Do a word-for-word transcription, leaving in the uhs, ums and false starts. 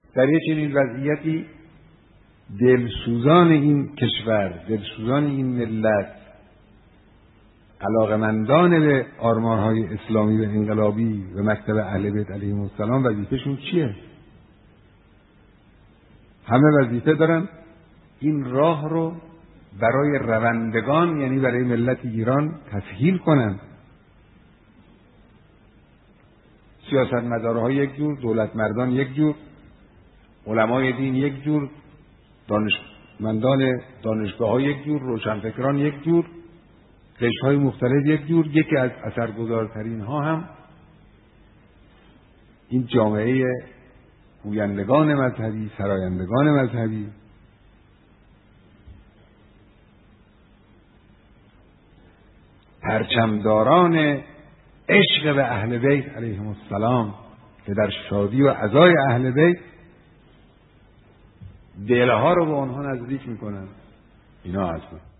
در یک چنین وضعیتی دلسوزان این کشور، دلسوزان این ملت، علاقمندان به آرمان‌های اسلامی و انقلابی و مکتب اهل بیت علیهم السلام وظیفه‌شون چیه؟ همه وظیفه دارن این راه رو برای روندگان، یعنی برای ملت ایران تسهیل کنن. سیاستمدارها یک جور، دولت مردان یک جور، علمای دین یک جور، دانشمندان دانشگاه‌ها یک جور، روشنفکران یک جور، قشرهای مختلف یک جور. یکی از اثرگذارترین ها هم این جامعه گویندگان مذهبی، سرایندگان مذهبی، پرچمداران عشق به اهل بیت علیهم السلام که در شادی و عزای اهل بیت دلها رو به آنها نزدیک میکنن. اینا هستن.